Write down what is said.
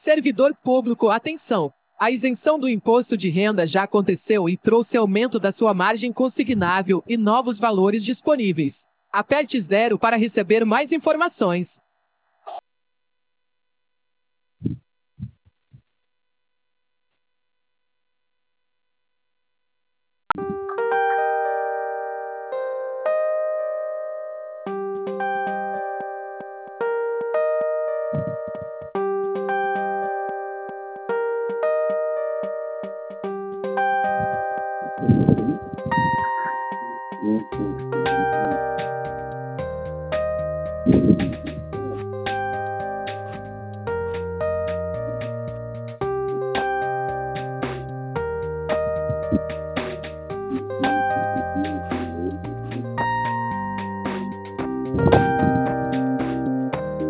Servidor público, atenção! A isenção do imposto de renda já aconteceu e trouxe aumento da sua margem consignável e novos valores disponíveis. Aperte 0 para receber mais informações.